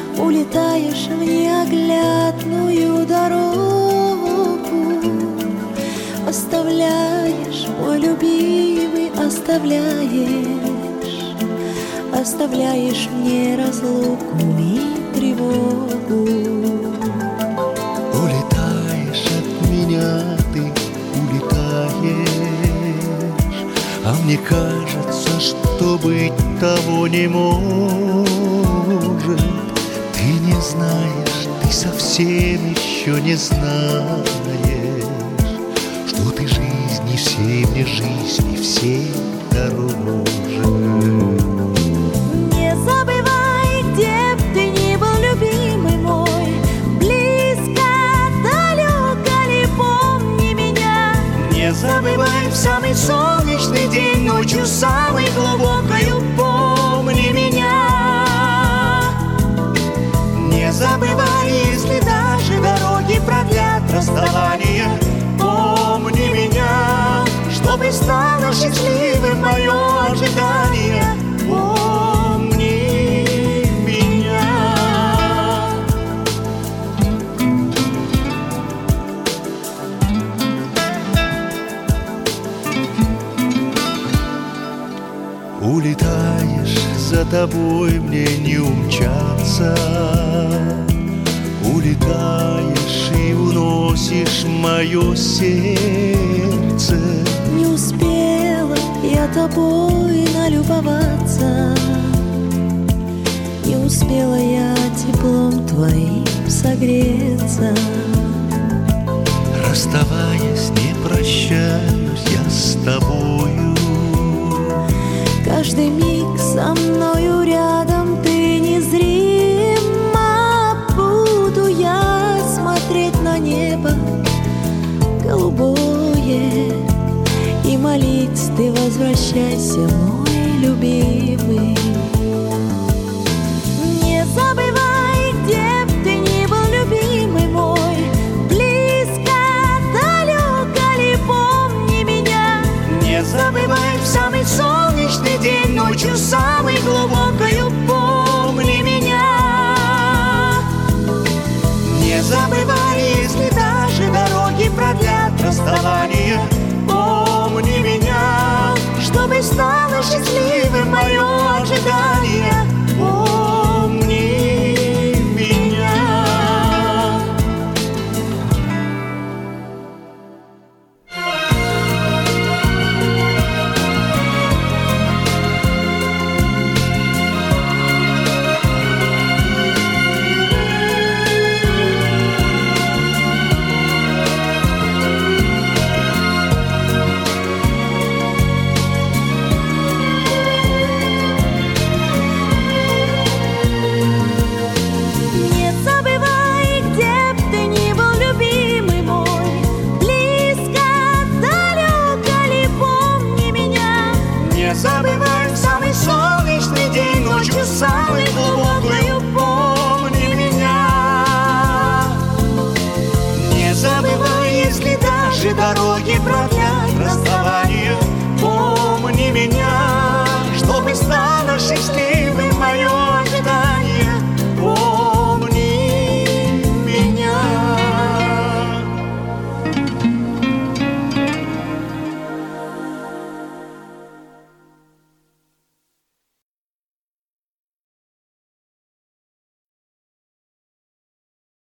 улетаешь в неоглядную дорогу. Оставляешь, мой любимый, оставляешь мне разлуку и тревогу. Улетаешь от меня, ты улетаешь, а мне кажется, что быть того не может. Ты не знаешь, ты совсем еще не знаешь, что ты жизни всей мне жизни всей дороже. Не забывай, где б ты ни был, любимый мой, близко, далеко ли, помни меня. Не забывай в самый солнечный день, ночью самой глубокою, помни меня. Не забывай, если даже дороги продлят расставание, помни меня, чтобы стало счастливым мое ожидание. Помни меня. Улетаешь, за тобой мне не умчаться. Улетаешь и уносишь мое сердце. Не успела я тобой налюбоваться, не успела я теплом твоим согреться. Расставаясь, не прощаюсь я с тобою. Каждый миг со мною рядом ты незримо. Буду я смотреть на небо голубое и молить: ты возвращайся, мой любимый. Не забывай, где б ты ни был, любимый мой, близко, далеко ли, помни меня. Не забывай в самый солнечный день, ночью самой глубокою, помни меня. Не забывай, если даже дороги продлят расставание, помни меня, чтобы стало счастливым мое